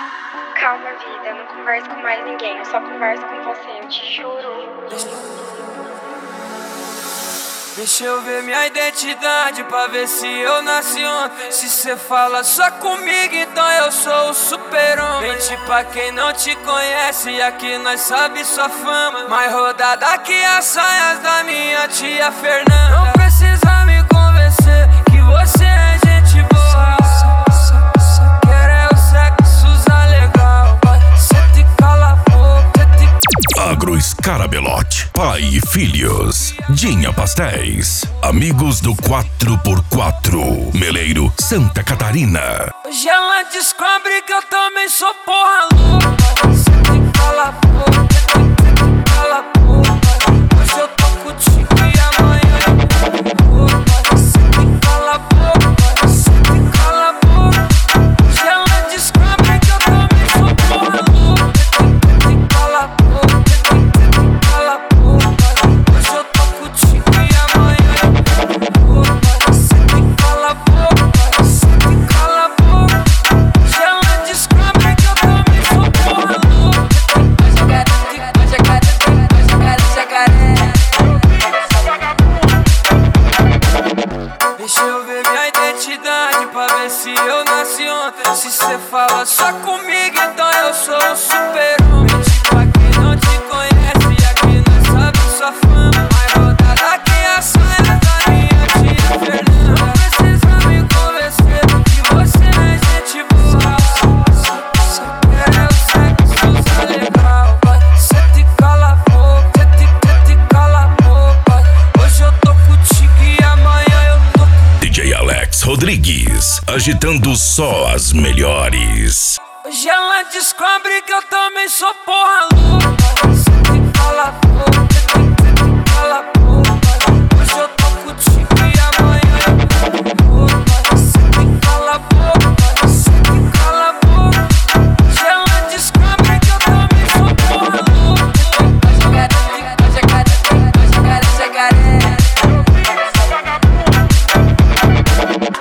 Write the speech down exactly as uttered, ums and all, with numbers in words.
Calma, vida, eu não converso com mais ninguém, eu só converso com você, eu te juro. Deixa eu ver minha identidade pra ver se eu nasci ontem. Se cê fala só comigo, então eu sou o super-homem. Mente pra quem não te conhece, e aqui nós sabe sua fama. Mais rodada que as saias da minha tia Fernanda. Não precisa me convencer que você é gente boa. Quer é o sexo usar legal, cê te cala a boca, cê te... Agro Scarabelote, pai e filhos. Dinha Pastéis, amigos do quatro por quatro, Meleiro, Santa Catarina. Hoje ela descobre que eu também sou porra louca. Cê te cala a boca, cê te cala a boca. Hoje eu tô contigo e amanhã eu tô com boca. Cê te cala a boca, cê te cala a boca. Hoje ela descobre que eu também sou porra louca. Cê te cala a boca, cê te cala a boca. Hoje eu tô contigo e amanhã eu tô com boca. Cê te cala a boca, cê te cala a boca. Hoje ela descobre que eu também sou porra louca. Hoje eu quero, hoje eu quero, hoje eu quero, deixa eu ver minha identidade pra ver se eu nasci ontem. Se cê fala só comigo, então eu sou o super-homem. Mente pra quem não te conhece, e aqui nós sabe sua fama. Mais rodada que a saia da minha tia Fernanda. Não precisa me convencer que você é gente boa. Quer é o sexo usar legal, cê te cala a boca, cê te, cê te cala a boca. Hoje eu tô contigo e amanhã eu tô com... D J Alex Rodrigues, agitando só as melhores. Hoje ela descobre que eu também sou porra louca.